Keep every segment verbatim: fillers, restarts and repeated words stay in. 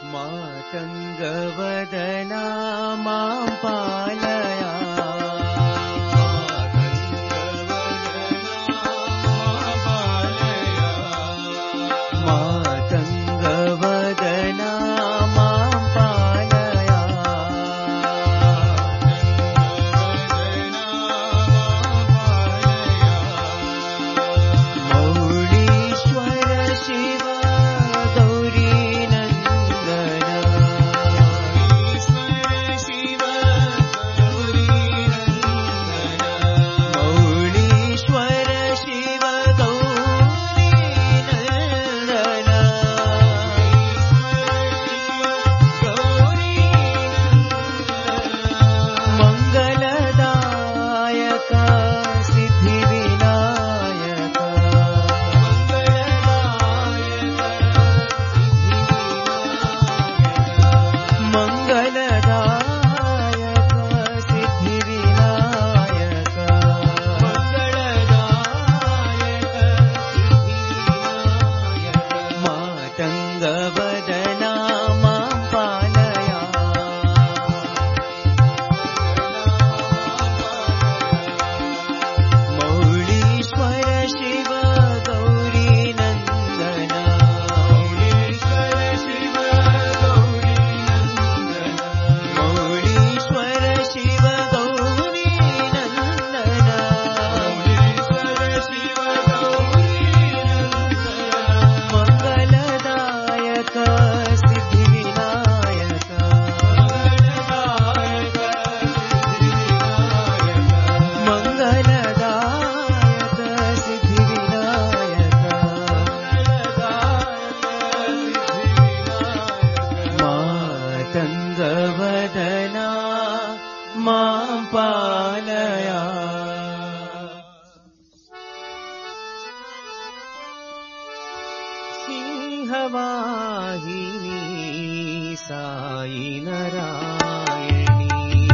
मातङ्गवदना मां पालया मातङ्गवदना मां पालया सिंहवाहिनी साई नारायणी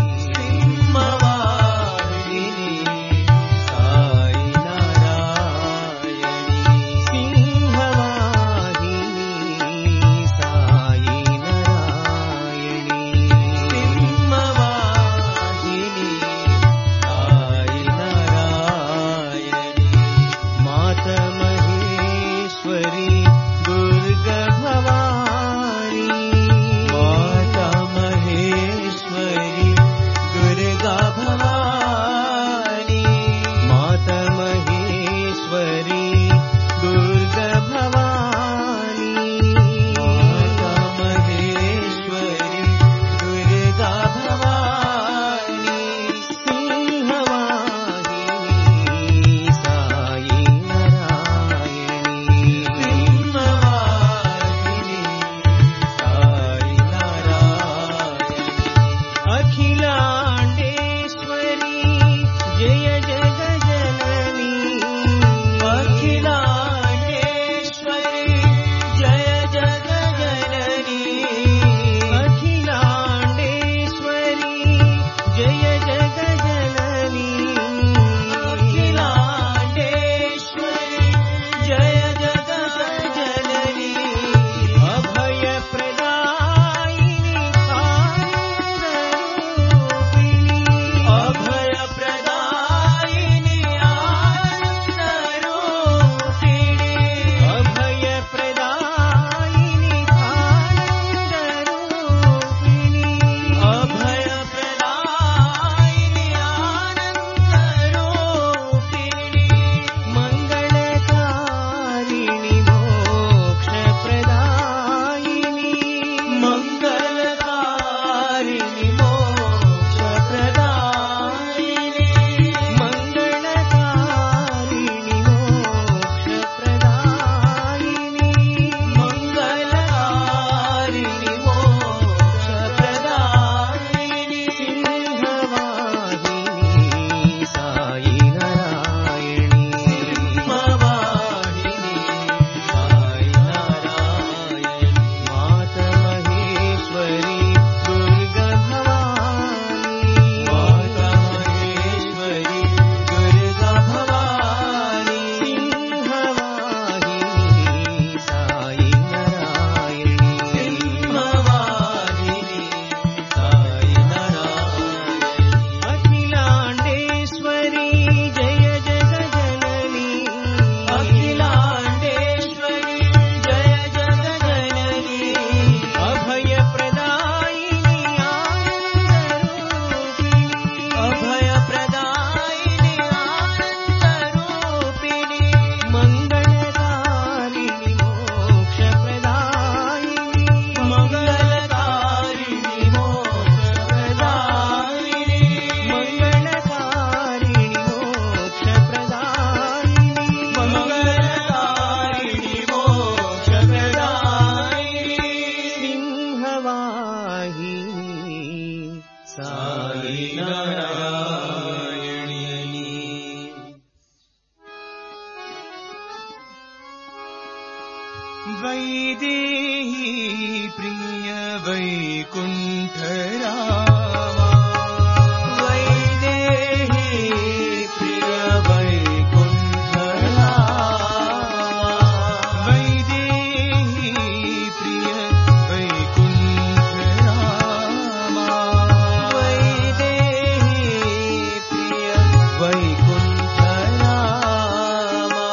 सिंहवाहिनी साई नारायणी सिंहवाहिनी साई नारायणी सिंहवाहिनी साई नारायणी माता महेश्वरी दुर्गा भवानी माता महेश्वरी वैदेही प्रिय वैकुंठ रामा वैदेही प्रिय वैकुंठ रामा वैदेही प्रिय वैकुंठ रामा वैदेही प्रिय वैकुंठ रामा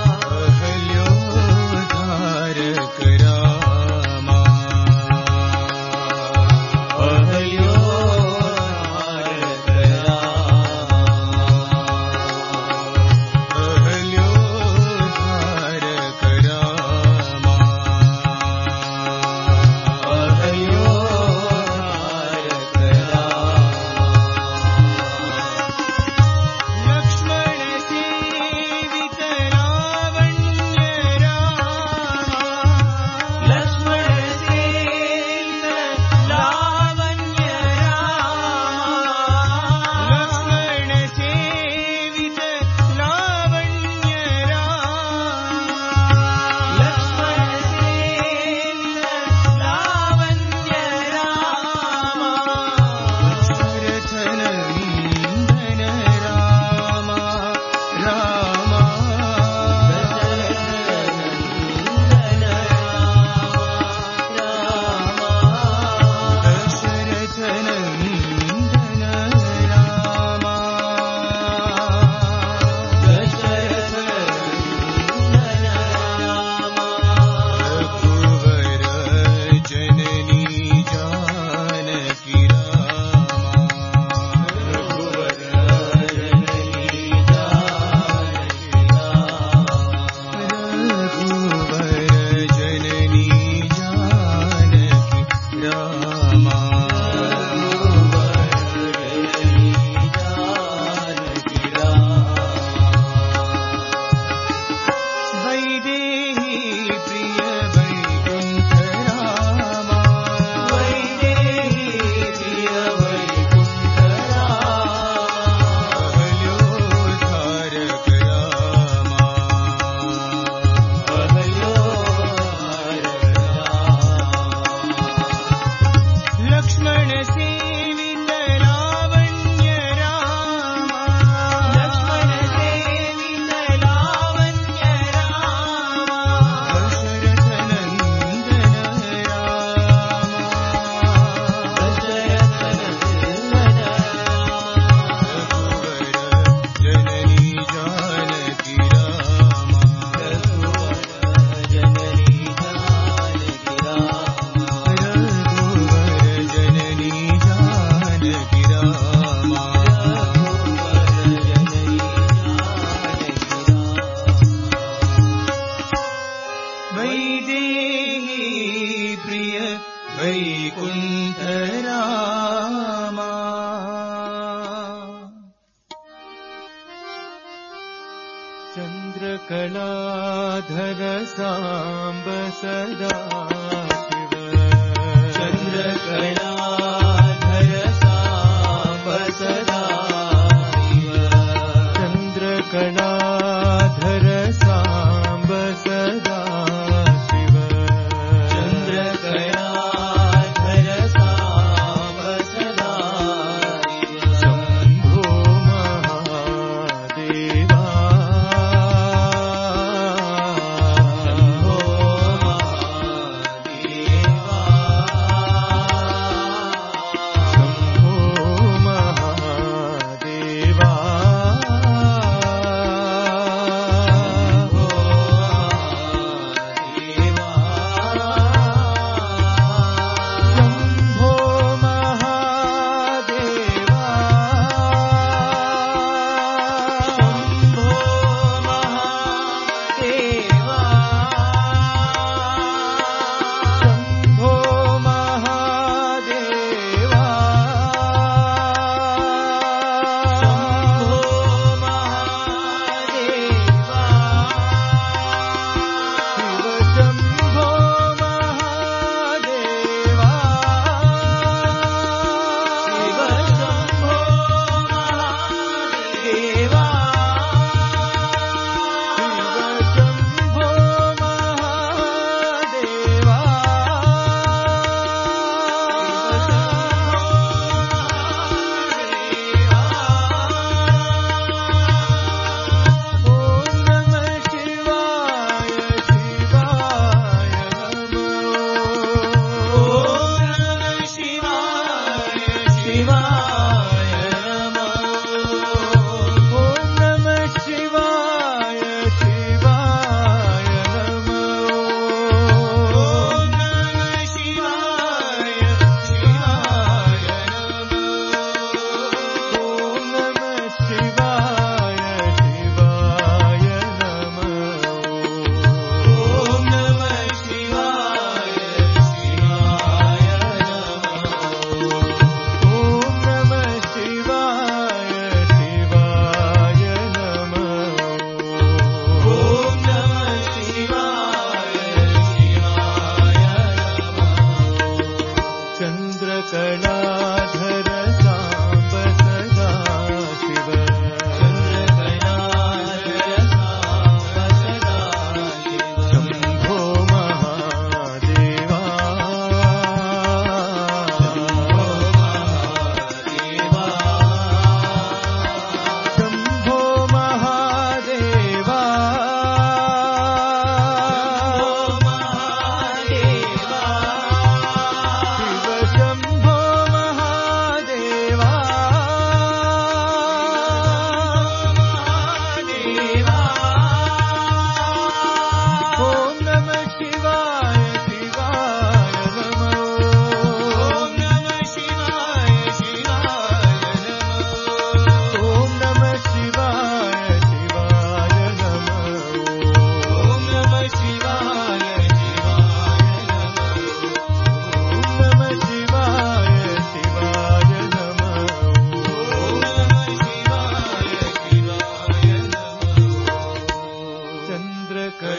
अहल्योद्धारक रामा अहल्योद्धारक चंद्रकलाधर सांब सदा शिव चंद्रकलाधर सांब सदा शिव चंद्रकलाधर सांब सदा शिव चंद्रकलाधर सांब सदा शिव शंभो महादेवा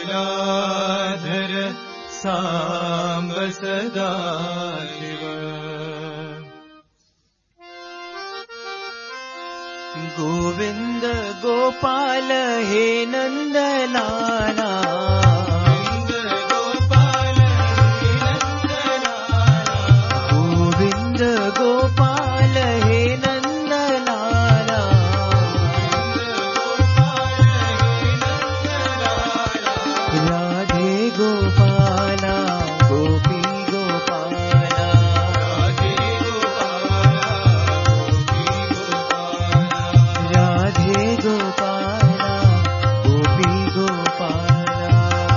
कमलाधर सांब सदा शिव गोविंद गोपाल हे नंदलाला गोविंद गोपाल हे नंदलाला राधे गोपाला गोपी गोपाला राधे गोपाला गोपी गोपाला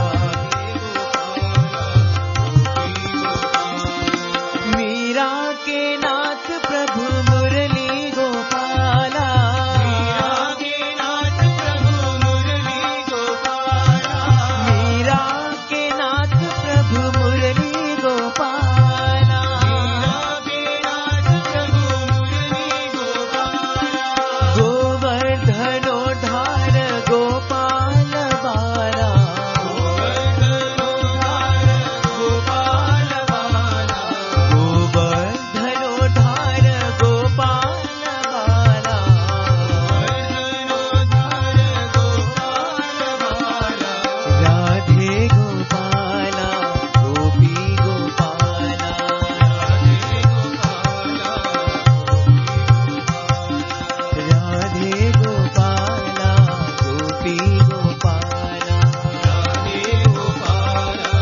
मीरा के नाथ प्रभु मुरली गोपाला मीरा के नाथ प्रभु मुरली गोपाला मीरा के नाथ प्रभु मुरली गोपाला मीरा के नाथ प्रभु मुरली गोपाला गोवर्धनोद्धार गोपाल बाला गोवर्धनोद्धार गोपाल बाला गोवर्धनोद्धार गोपाल बाला गोवर्धनोद्धार गोपाल बाला राधे गोपाला गोपी गोपाला राधे गोपाला राधे गोपाला गोपी गोपाला राधे गोपाला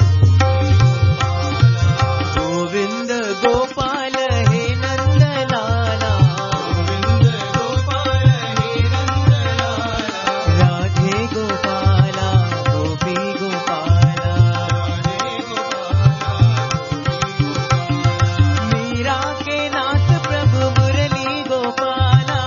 गोविंद गोपाल हे नंदलाला गोविंद गोपाल हे नंदलाला राधे गोपाला गोपी गोपाला राधे गोपाला मीरा के नाथ प्रभु मुरली गोपाला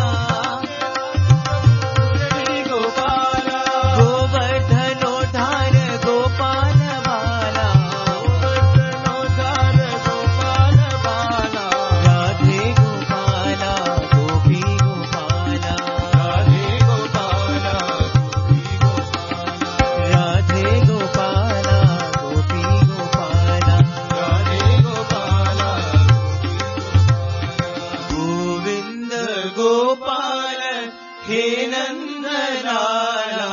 मुरली गोपाला गोवर्धनोद्धार गोपाल बाला गोवर्धनोद्धार गोपाल बाला राधे गोपाला गोपी गोपाला राधे गोपाला गोपी गोपाला राधे गोपाला गोपी गोपाला राधे गोपाला गोविंद गोपाल हे नंदलाला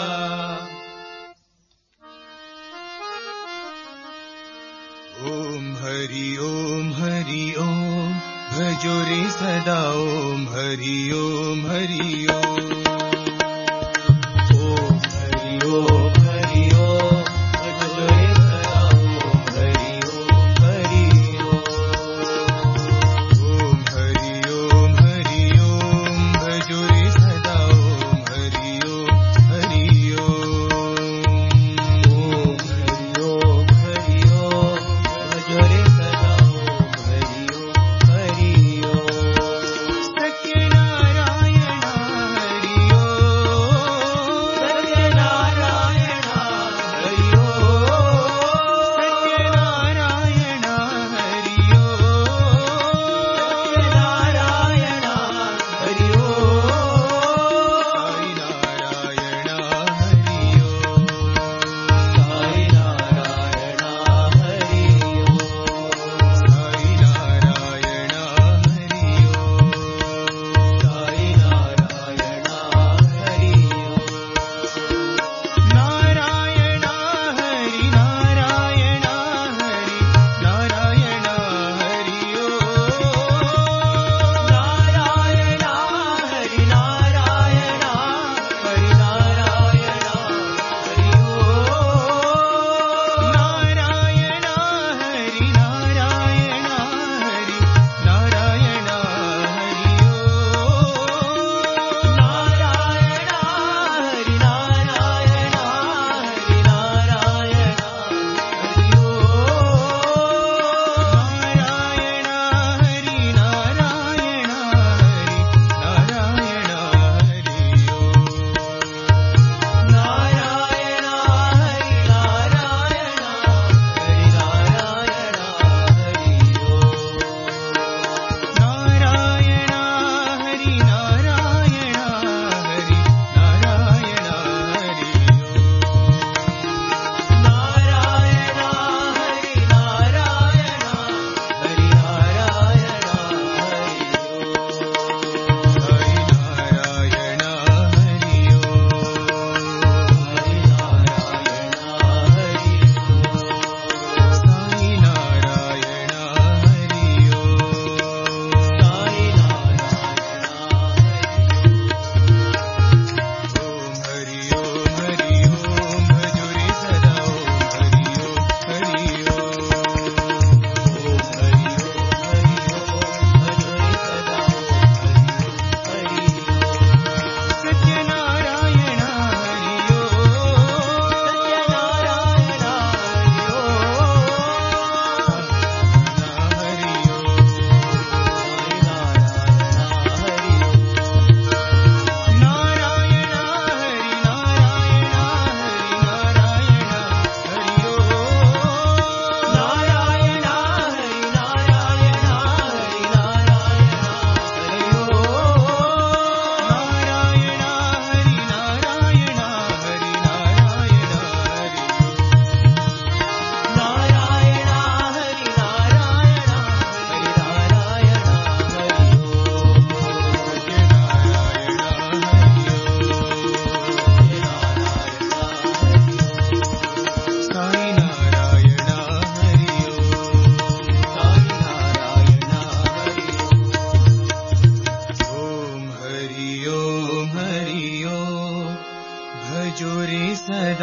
ओम हरि ओम हरि ओम भजो रे सदा ओम हरि ओम हरि ओम ओम हरि ओम हरि ओम भजो रे सदा ओम हरि ओम हरि ओम ओम हरि ओम हरि ओम भजो रे सदा ओम हरि ओम हरि ओम ओम हरि ओम हरि ओम भजो रे सदा ओम हरि ओम हरि ओम सत्यनारायण हरि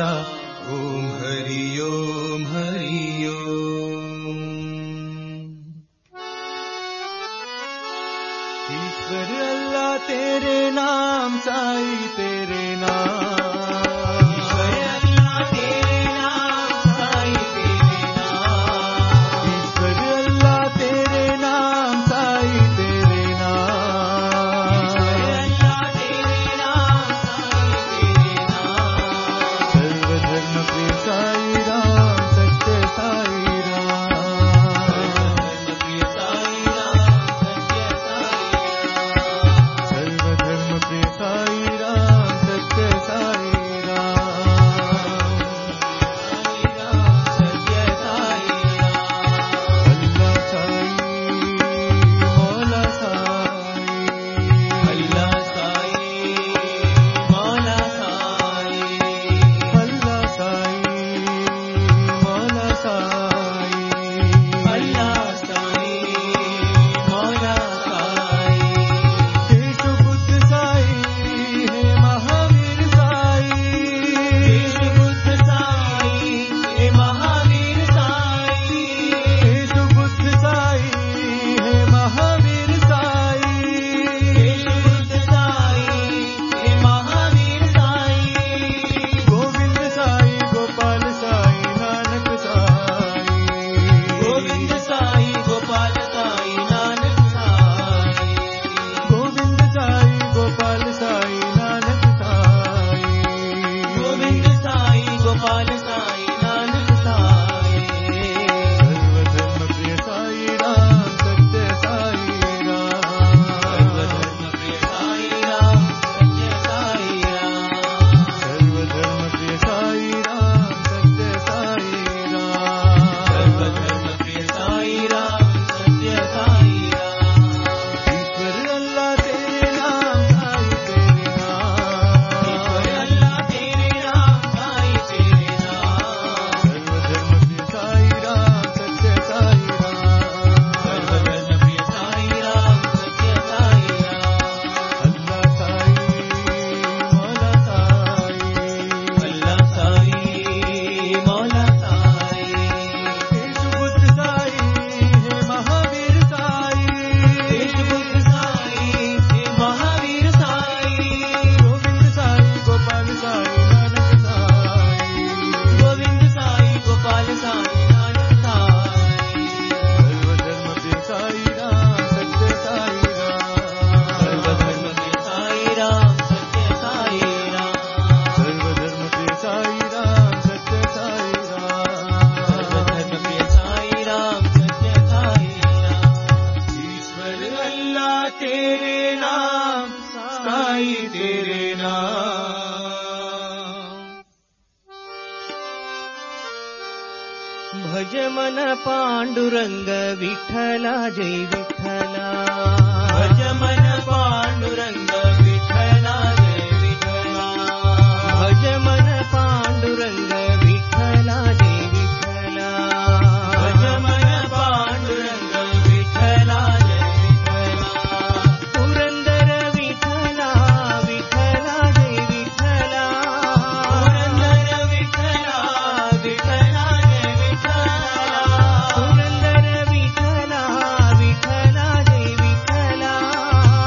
ओम हरि ओम हरि ओम। ईश्वर अल्लाह तेरे नाम साई तेरे नाम, ईश्वर अल्लाह तेरे नाम साई तेरे नाम, ईश्वर अल्लाह तेरे नाम साई तेरे नाम, ईश्वर अल्लाह तेरे नाम साई तेरे नाम। सर्वधर्म प्रिय साई राम सत्य साई राम, सर्वधर्म प्रिय साई राम सत्य साई राम, सर्वधर्म प्रिय साई राम सत्य साई राम, साई राम सत्य साई राम। अल्लाह साई मौला साई, अल्लाह साई मौला साई, अल्लाह साई मौला साई, अल्लाह साई मौला साई। केशव बुद्ध साई है महावीर साई, केशव बुद्ध साई है महावीर साई, केशव बुद्ध साई है महावीर साई, केशव बुद्ध साई है महावीर साई। गोविंद साई गोपाल साई नानक साई, गोविंद साई गोपाल साई नानक साई, गोविंद साई गोपाल साई नानक साई, गोविंद साई गोपाल साई नानक साई। सर्वधर्म प्रिय साई राम सत्य साई राम, सर्वधर्म प्रिय साई राम सत्य साई राम, सर्वधर्म प्रिय साई राम सत्य साई राम, सर्वधर्म प्रिय साई राम सत्य साई राम। ईश्वर अल्लाह तेरे नाम साई तेरे नाम, ईश्वर अल्लाह तेरे नाम साई तेरे नाम, सर्वधर्म प्रिय साई राम सत्य साई राम, सर्वधर्म प्रिय साई राम सत्य साई राम। अल्लाह साई मौला साई, अल्लाह साई मौला साई। केशव बुद्ध साई है महावीर साई, केशव बुद्ध साई है महावीर साई। गोविंद साई गोपाल साई नानक साई, गोविंद साई गोपाल साई नानक साई। सर्वधर्म प्रिय साई राम सत्य साई राम, सर्वधर्म प्रिय साई राम सत्य साई राम, सर्वधर्म प्रिय साई राम सत्य साई राम, सर्वधर्म प्रिय साई राम सत्य साई राम। ईश्वर अल्लाह तेरे नाम साई तेरे नाम। भज मन पांडुरंग विठ्ठला जय विठ्ठला, भज मन पांडुरंग विठ्ठला जय विठ्ठला, भज मन पांडुरंग विठ्ठला जय विठ्ठला, भज मन पांडुरंग विठ्ठला जय विठ्ठला, पुरंदर विठ्ठला विठ्ठला जय विठ्ठला, पुरंदर विठ्ठला विठ्ठला जय विठ्ठला, पुरंदर विठ्ठला विठ्ठला जय विठ्ठला,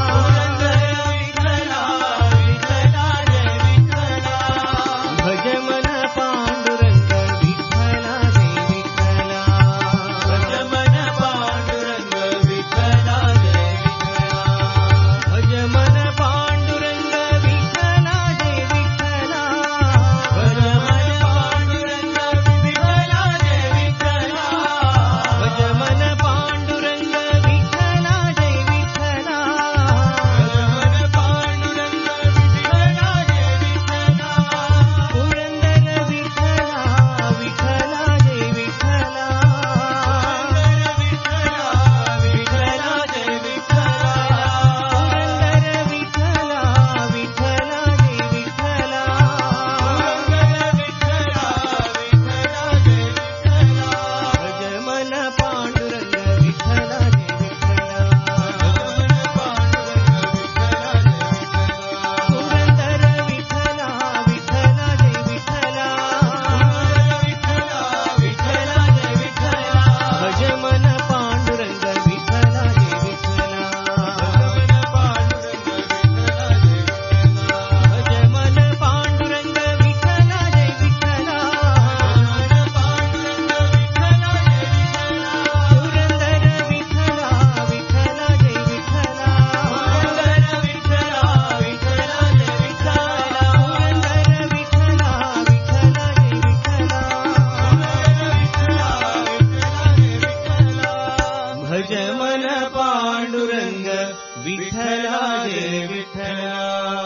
विठ्ठला जय विठ्ठला.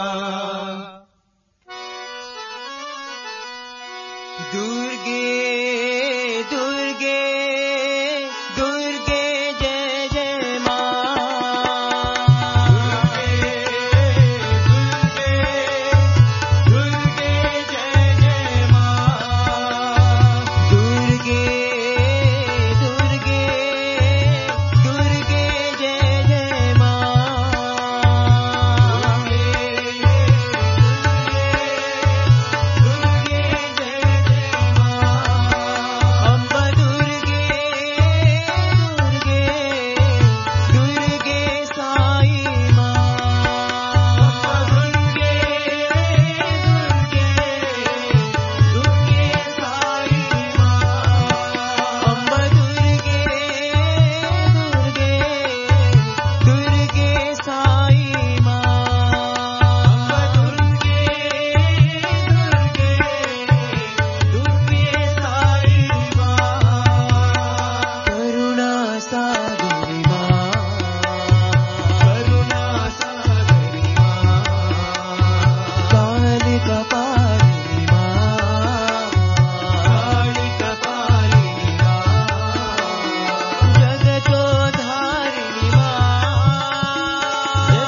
दुर्गे दुर्गे दुर्गे जय जय मां. दुर्गे दुर्गे दुर्गे जय जय मां. दुर्गे दुर्गे दुर्गे जय जय मां. दुर्गे दुर्गे जय जय मां. अम्ब दुर्गे दुर्गे दुर्गे साई मां. अम्ब दुर्गे दुर्गे दुर्गे साई मां. अम्ब दुर्गे दुर्गे दुर्गे साई मां. अम्ब दुर्गे दुर्गे दुर्गे साई मां. करुणा सागरी मां. करुणा सागरी मां. काली कपालिनी मां. काली कपालिनी मां. जगतो धारिणी मां.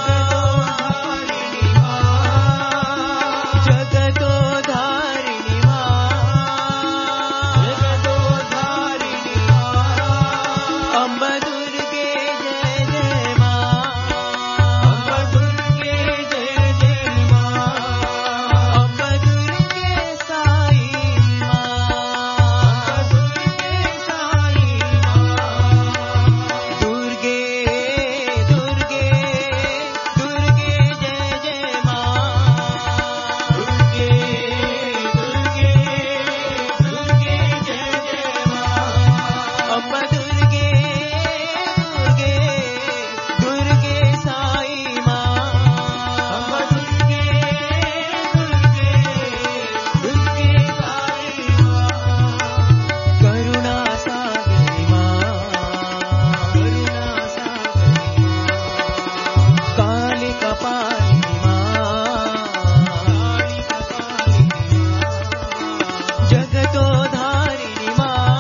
जगतो धारिणी मां. जगतो धारिणी मां. जगतो धारिणी मां. अम्ब दुर्गे जय जय मां. अम्ब दुर्गे जय जय मां. अम्ब दुर्गे साई मां. अम्ब दुर्गे साई मां. दुर्गे दुर्गे दुर्गे जय जय मां. दुर्गे दुर्गे दुर्गे जय जय मां. अम्ब दुर्गे दुर्गे दुर्गे साई मां. अम्ब दुर्गे दुर्गे दुर्गे साई मां. करुणा सागरी मां. करुणा सागरी मां. काली कपालिनी मां. काली कपालिनी मां. जगतो धारिणी मां.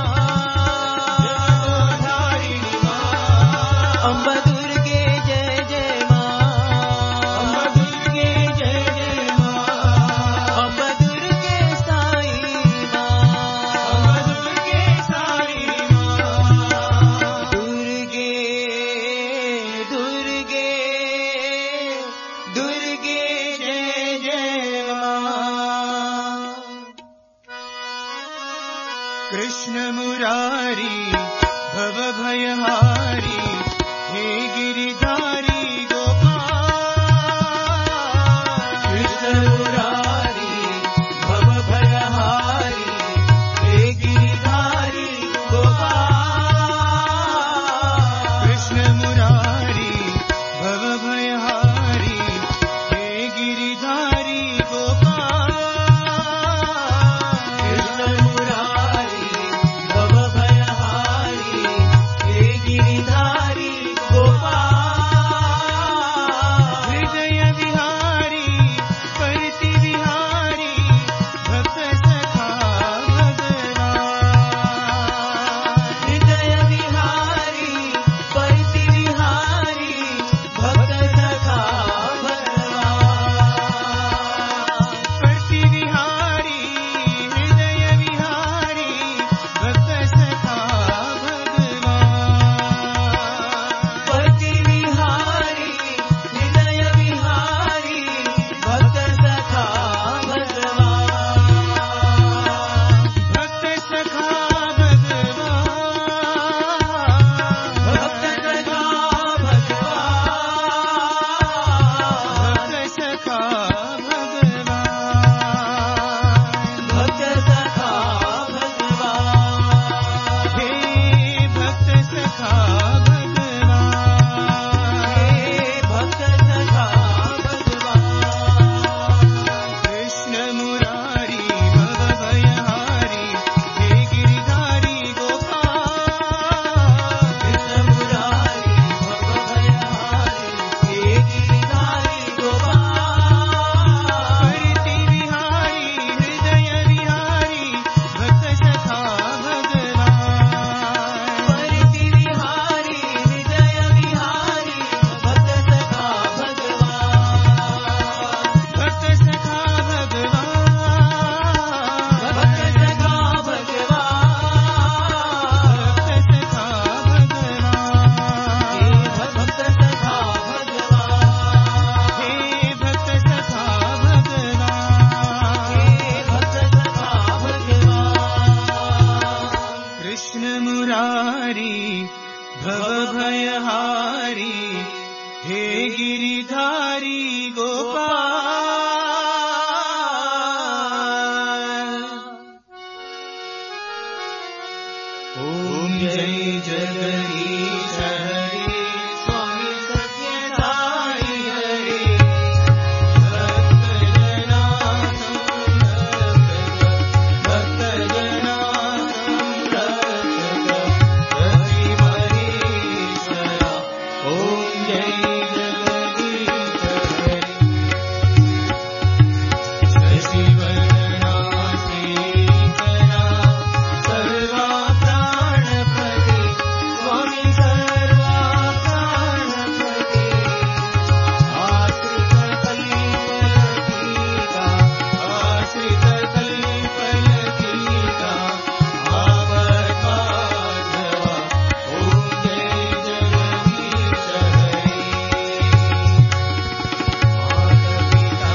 जगतो धारिणी मां. अम्ब दुर्गे जय जय मां. अम्ब दुर्गे जय जय मां. अम्ब दुर्गे साई मां. अम्ब दुर्गे साई मां. दुर्गे दुर्गे दुर्गे जय जय मां. कृष्ण मुरारी भव भयहारी हे गिरिधारी गोपाल. कृष्ण मुरारी भव भयहारी हे गिरिधारी गोपाल. कृष्ण मुरारी भव भयहारी हे गिरिधारी गोपाल. कृष्ण मुरारी भव भयहारी हे गिरिधारी गोपाल. ओम जय जगदीश हरे स्वामी सत्य साई हरे भक्त जना संरक्षक भक्त जना संरक्षक हरि महेश्वरा ओम जय जगदीश हरे शशिवदना श्रीकरा सर्वा प्राणपते स्वामी सर्वा प्राणपते आश्रित कल्पलतिका आश्रित कल्पलतिका आवद्बांधवा ओम जय जगदीश हरे माता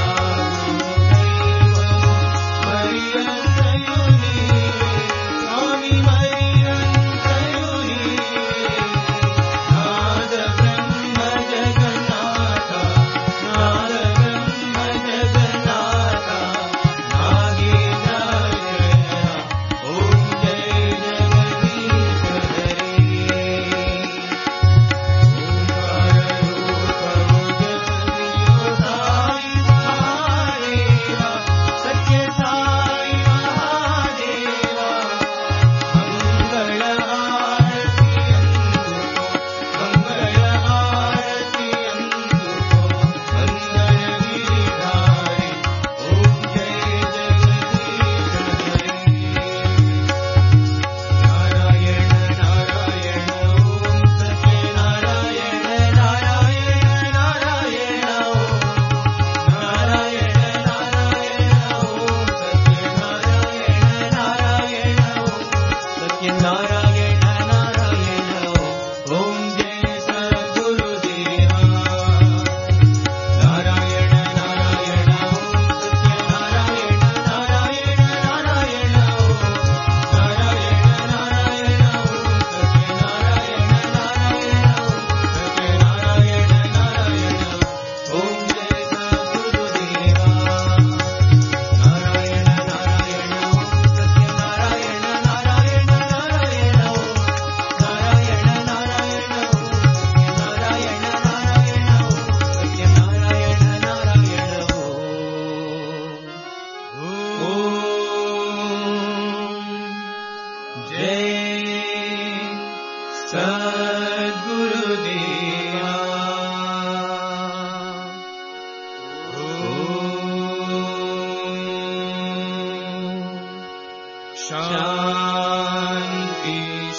शांति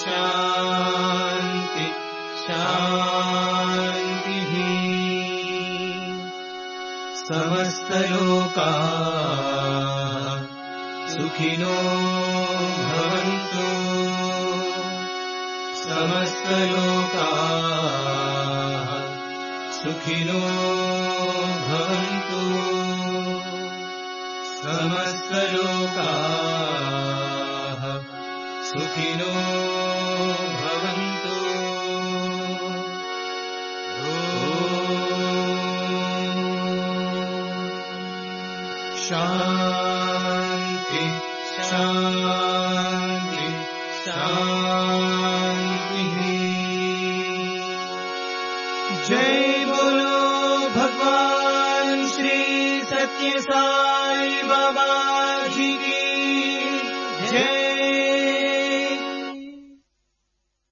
शांति शांतिः समस्त लोकाः सुखिनो भवन्तु समस्त लोकाः सुखिनो भवन्तु समस्त लोकाः सुखिनो भवन्तु शांति शांति शांतिः जय बोलो भगवान श्री सत्य साई